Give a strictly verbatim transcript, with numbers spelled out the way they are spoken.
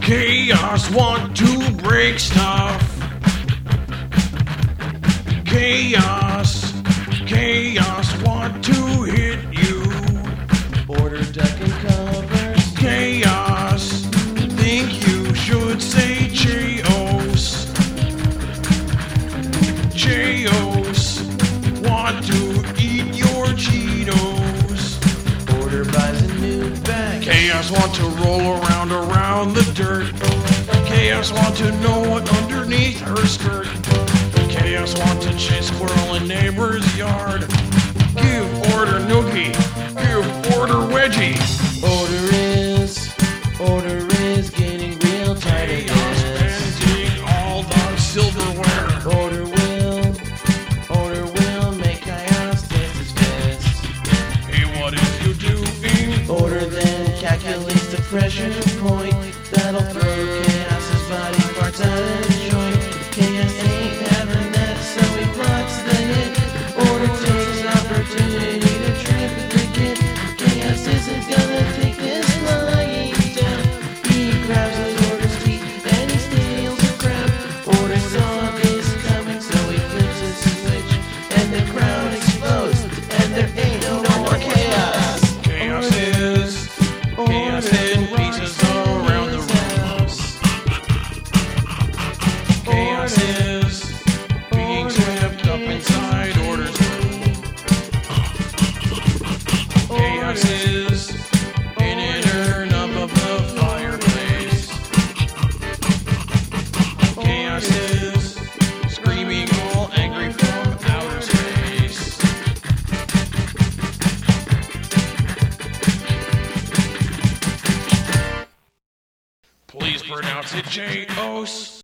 Chaos want to break stuff. Chaos, chaos want to hit you. Order, duck, and covers. Chaos, think you should say Chaos. Chaos, want to eat your Cheetos. Order buys a new bag. Chaos want to roll around around the dirt. Chaos want to know what underneath her skirt. Chaos want to chase squirrel in neighbor's yard. Give order noogie, give order wedgie. Order is, order is getting real tight of Chaos this. bending all the silverware. Order will, order will make chaos dance his fist. Hey, what is you doing? Order then calculates the pressure point that'll throw chaos's body parts out of the joint. Chaos ain't having that, so he blocks the hit. Order takes an opportunity to trip the kid. Chaos isn't gonna take this lying down. He grabs his order's teeth and he steals the crown. Order saw this coming, so he flips his switch, and the crowd explodes, and there ain't no more chaos. Chaos is, chaos in pieces around the room. Chaos is being swept up inside order's room. Chaos is in an urn up above the fireplace. Chaos is screaming all angry from outer space. Please pronounce it J-O-S.